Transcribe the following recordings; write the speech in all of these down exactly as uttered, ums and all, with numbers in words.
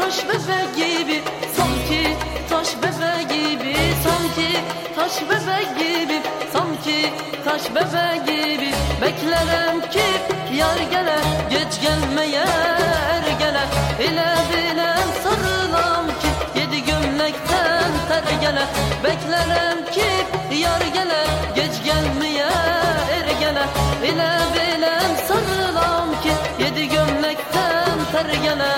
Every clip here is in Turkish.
taş bebek gibi, sanki taş bebek gibi, sanki taş bebek gibi, sanki taş bebek gibi. Beklerim ki yar gele, geç gelmeye er gele. Ile bilen sarılam ki yedi gömlekten ter gele. Beklerim ki yar gele, geç gelmeye er gele. İle bilen sarılam ki yedi gömlekten ter gele.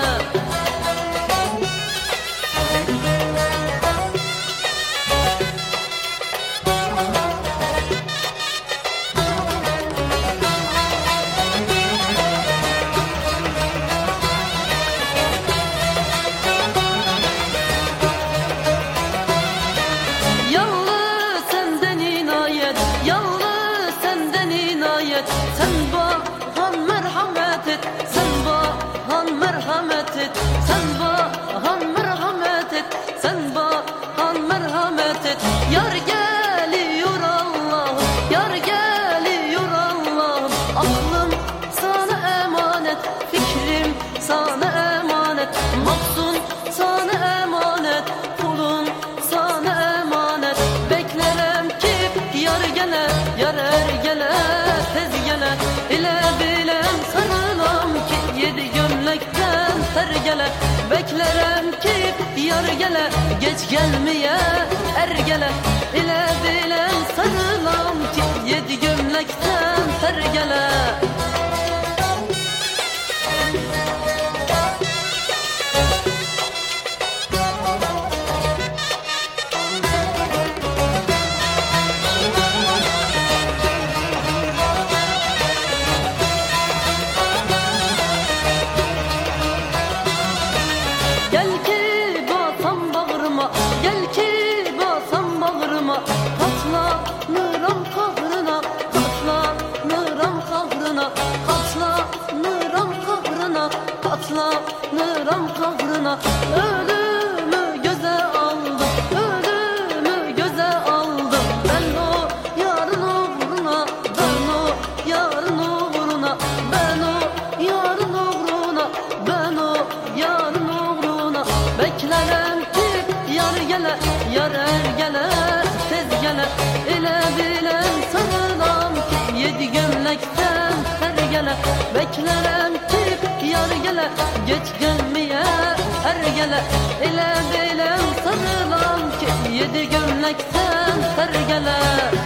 Sen bahan merhamet et, sen bahan merhamet et, sen bahan merhamet et, sen bahan merhamet et. Yar geliyor Allah'ım, yar geliyor Allah'ım. Aklım sana emanet, fikrim sana emanet, mahzun sana emanet, kulun sana emanet. Beklerim ki yar gele, yar er gele, tez gele. İle bilen sarılam ki yedi gömlekten ter gele. Beklerim ki yar gele, geç gelmeye er gele. İle bilen sarılam ki yedi gömlekten ter gele. Gel ki basam bağrıma, gel ki basam bağrıma. Katlanıram kahrına, katlanıram kahrına, katlanıram kahrına, katlanıram kahrına. Ölümü göze aldım, ölümü göze aldım. Ben o yarın uğruna, ben o yarın uğruna, ben o yarın uğruna, ben o yarın uğruna. Beklerim ki yar gele, yar er gele, tez gele. İle bilen sarılam ki yedi gömlekten ter gele. Beklerim ki yar gele, geç gelmeye er gele. İle bilen sarılam ki yedi gömlekten ter gele.